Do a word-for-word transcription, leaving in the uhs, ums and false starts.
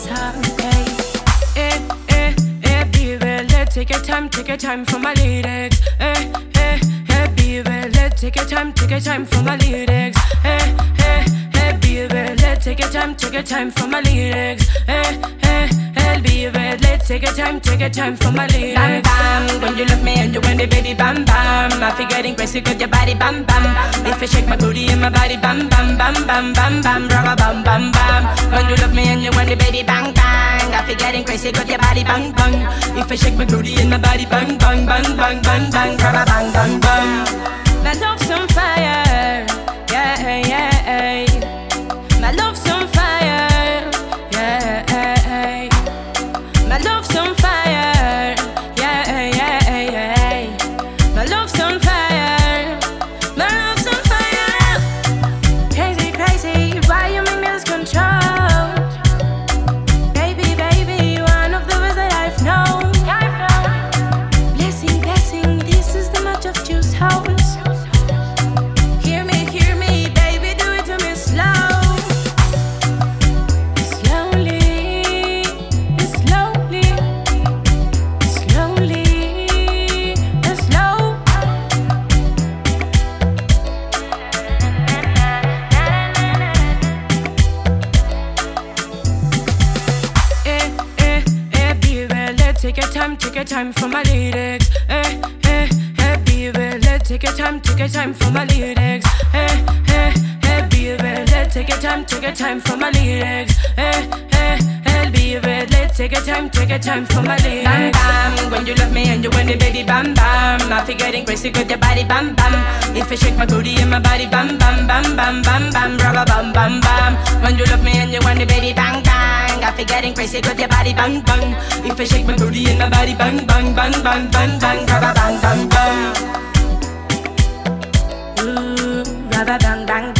time. Hey, eh, eh, eh, baby, let's take your time, take your time for my lyrics. Eh, eh, eh, baby, let's take your time, take your time for my lyrics. Eh, eh, eh, baby, let's take your time, take your time for my lyrics. Eh, eh, eh, baby, let's take your time, take your time for my lyrics. Bam bam, when you love me and you want me, baby, bam bam. I feel getting crazy 'cause your body, bam bam. If you shake my booty and my body, bam bam, bam bam, bam bam, rubber bam bam bam. When you love me and you want me, baby, bang bang. I feel getting crazy 'cause your body, bang bang. If you shake my booty and my body, bang bang, bang bang, bang bang, rubber bang bang bang. My love's on fire, yeah, yeah. My love's on fire, yeah. My love's on fire, yeah, yeah, yeah. My love's on fire, my love's on fire. Crazy, crazy, why you make me lose control? Baby, baby, one of the best that I've known. Blessing, blessing, this is the much of juice house. Hear me, hear me, baby, do it to me slow. Slowly, slowly, slowly, slow. Eh, eh, eh, baby, let's take your time, take your time for my lyrics. Eh, eh, eh, baby, let's take your time, take your time for my lyrics. Eh, eh, eh, baby, let's take your time, take your time for my lyrics. Eh, eh, eh, baby, let's take your time, take your time for my lyrics. Bam bam, when you love me and you want me, baby, bam bam. I feel getting crazy 'cause your body, bam bam. If you shake my booty and my body, bam bam, bam bam, bam bam, rubber bam bam bam. When you love me and you want me, baby, bang bang. I feel getting crazy 'cause your body, bang bang. If you shake my booty and my body, bang bang, bang bang, bang bang, rubber bang bang bang. Ooh, rubber bang bang